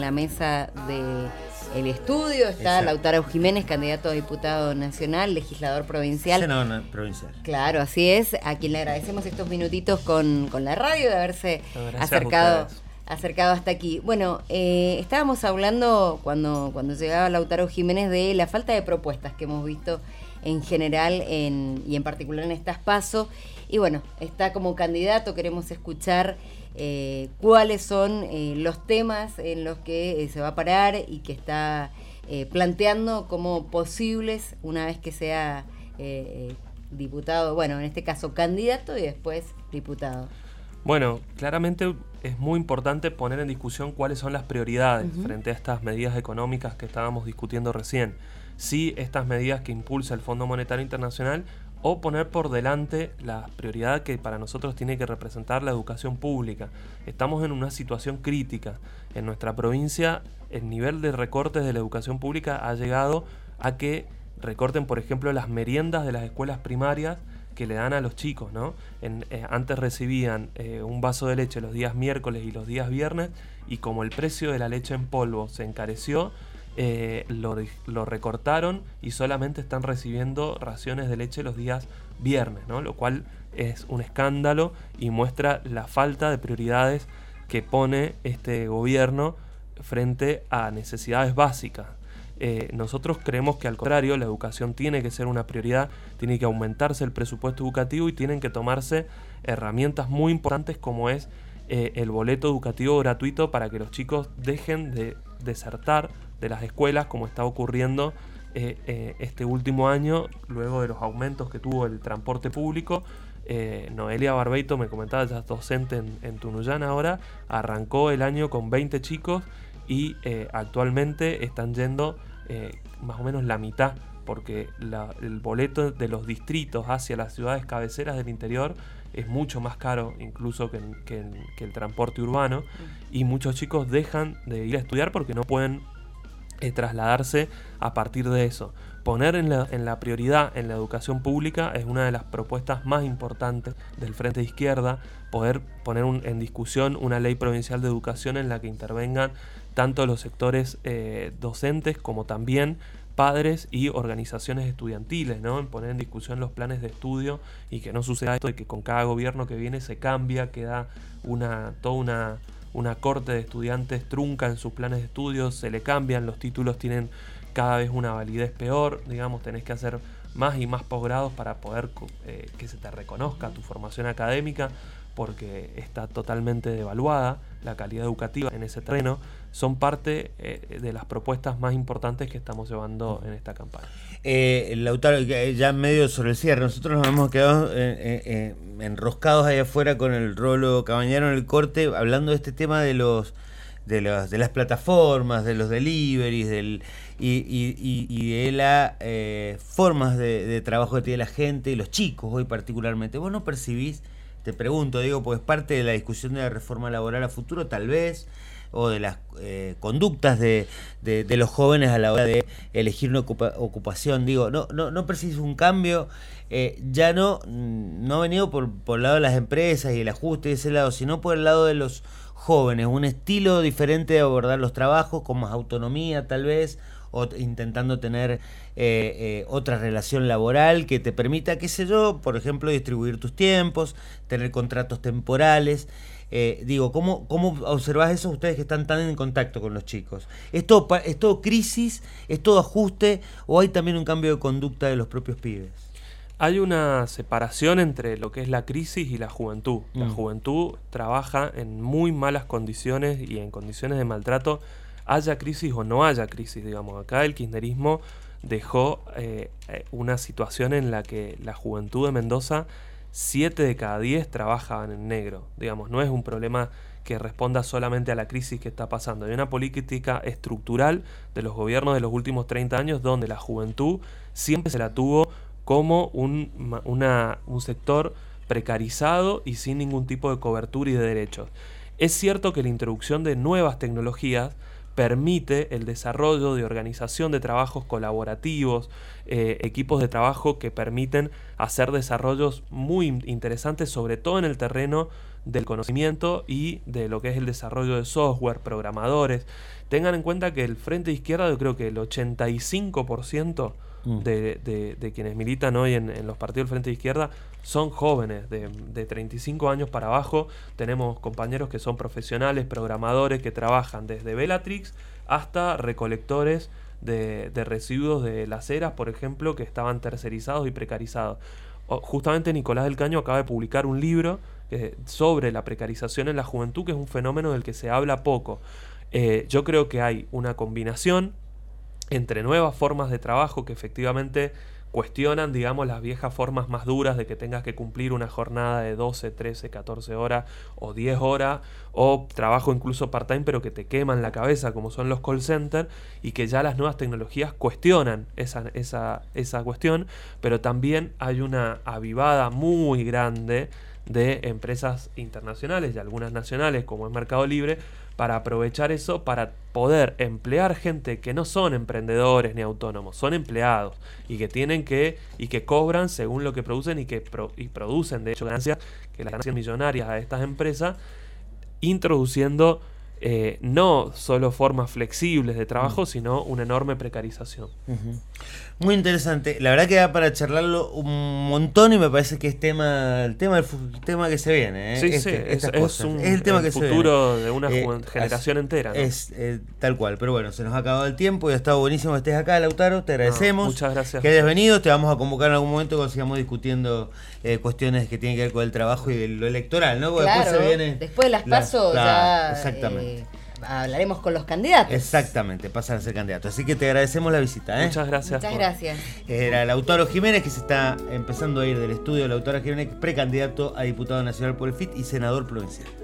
la mesa del estudio. Está Lautaro Jiménez, candidato a diputado nacional, legislador provincial. Senador provincial. Claro, así es. A quien le agradecemos estos minutitos con la radio de haberse acercado hasta aquí. Bueno, estábamos hablando cuando llegaba Lautaro Jiménez de la falta de propuestas que hemos visto en general y en particular en estas PASO. Y bueno, está como candidato, queremos escuchar cuáles son los temas en los que se va a parar y que está planteando como posibles una vez que sea diputado, bueno, en este caso candidato y después diputado. Bueno, claramente es muy importante poner en discusión cuáles son las prioridades frente a estas medidas económicas que estábamos discutiendo recién. Si estas medidas que impulsa el Fondo Monetario Internacional o poner por delante la prioridad que para nosotros tiene que representar la educación pública. Estamos en una situación crítica. En nuestra provincia el nivel de recortes de la educación pública ha llegado a que recorten, por ejemplo, las meriendas de las escuelas primarias que le dan a los chicos, ¿no? Antes recibían un vaso de leche los días miércoles y los días viernes, y como el precio de la leche en polvo se encareció, lo recortaron y solamente están recibiendo raciones de leche los días viernes, ¿no? Lo cual es un escándalo y muestra la falta de prioridades que pone este gobierno frente a necesidades básicas. Nosotros creemos que al contrario, la educación tiene que ser una prioridad, tiene que aumentarse el presupuesto educativo y tienen que tomarse herramientas muy importantes como es el boleto educativo gratuito para que los chicos dejen de desertar de las escuelas como está ocurriendo este último año luego de los aumentos que tuvo el transporte público. Noelia Barbeito me comentaba, ella es docente en Tunuyán ahora, arrancó el año con 20 chicos y actualmente están yendo más o menos la mitad, porque el boleto de los distritos hacia las ciudades cabeceras del interior es mucho más caro incluso que el transporte urbano, y muchos chicos dejan de ir a estudiar porque no pueden trasladarse a partir de eso. Poner en la prioridad en la educación pública es una de las propuestas más importantes del Frente de Izquierda, poder poner en discusión una ley provincial de educación en la que intervengan tanto los sectores docentes como también padres y organizaciones estudiantiles, ¿no? En poner en discusión los planes de estudio y que no suceda esto de que con cada gobierno que viene se cambia, queda toda una corte de estudiantes trunca en sus planes de estudios, se le cambian, los títulos tienen cada vez una validez peor, digamos, tenés que hacer más y más posgrados para poder que se te reconozca tu formación académica, porque está totalmente devaluada la calidad educativa en ese terreno. Son parte de las propuestas más importantes que estamos llevando en esta campaña. Lautaro, ya medio sobre el cierre, nosotros nos hemos quedado enroscados ahí afuera con el Rolo Cabañaro en el corte, hablando de este tema de las plataformas, de los deliveries, y de las formas de trabajo que tiene la gente y los chicos hoy particularmente. ¿Vos no percibís? Te pregunto, digo, pues parte de la discusión de la reforma laboral a futuro, tal vez, o de las conductas de los jóvenes a la hora de elegir una ocupación. Digo, no percibís un cambio, ya no ha venido por el lado de las empresas y el ajuste de ese lado, sino por el lado de los jóvenes, un estilo diferente de abordar los trabajos, con más autonomía tal vez, o intentando tener otra relación laboral que te permita, qué sé yo, por ejemplo, distribuir tus tiempos, tener contratos temporales. Digo, ¿cómo observás eso ustedes que están tan en contacto con los chicos? ¿Es todo crisis? ¿Es todo ajuste? ¿O hay también un cambio de conducta de los propios pibes? Hay una separación entre lo que es la crisis y la juventud. La juventud trabaja en muy malas condiciones y en condiciones de maltrato, haya crisis o no haya crisis, digamos. Acá el kirchnerismo dejó una situación en la que la juventud de Mendoza, 7 de cada 10 trabajan en negro. Digamos, no es un problema que responda solamente a la crisis que está pasando. Hay una política estructural de los gobiernos de los últimos 30 años donde la juventud siempre se la tuvo como un sector precarizado y sin ningún tipo de cobertura y de derechos. Es cierto que la introducción de nuevas tecnologías permite el desarrollo de organización de trabajos colaborativos, equipos de trabajo que permiten hacer desarrollos muy interesantes, sobre todo en el terreno del conocimiento y de lo que es el desarrollo de software, programadores. Tengan en cuenta que el Frente de Izquierda, yo creo que el 85% de quienes militan hoy en los partidos del Frente de Izquierda son jóvenes, de 35 años para abajo. Tenemos compañeros que son profesionales, programadores, que trabajan desde Bellatrix hasta recolectores de residuos de las eras, por ejemplo, que estaban tercerizados y precarizados. Justamente Nicolás del Caño acaba de publicar un libro sobre la precarización en la juventud, que es un fenómeno del que se habla poco. Yo creo que hay una combinación entre nuevas formas de trabajo que efectivamente cuestionan, digamos, las viejas formas más duras de que tengas que cumplir una jornada de 12, 13, 14 horas o 10 horas, o trabajo incluso part-time pero que te queman la cabeza, como son los call centers, y que ya las nuevas tecnologías cuestionan esa cuestión, pero también hay una avivada muy grande de empresas internacionales y algunas nacionales, como es Mercado Libre, para aprovechar eso, para poder emplear gente que no son emprendedores ni autónomos, son empleados y que tienen que cobran según lo que producen y producen de hecho ganancias, que las ganancias millonarias a estas empresas, introduciendo no solo formas flexibles de trabajo, sino una enorme precarización. Muy interesante. La verdad que da para charlarlo un montón y me parece que es el tema que se viene. Sí, es el tema que futuro de una generación entera, ¿no? Es tal cual. Pero bueno, se nos ha acabado el tiempo y ha estado buenísimo que estés acá, Lautaro. Te agradecemos. Muchas gracias. Que hayas venido. Te vamos a convocar en algún momento cuando sigamos discutiendo cuestiones que tienen que ver con el trabajo y de lo electoral, ¿no? Porque claro, después de las PASO ya exactamente. Hablaremos con los candidatos. Exactamente, pasan a ser candidatos. Así que te agradecemos la visita. Muchas gracias. Muchas gracias. Era Lautaro Jiménez, que se está empezando a ir del estudio. Lautaro Jiménez, precandidato a diputado nacional por el FIT y senador provincial.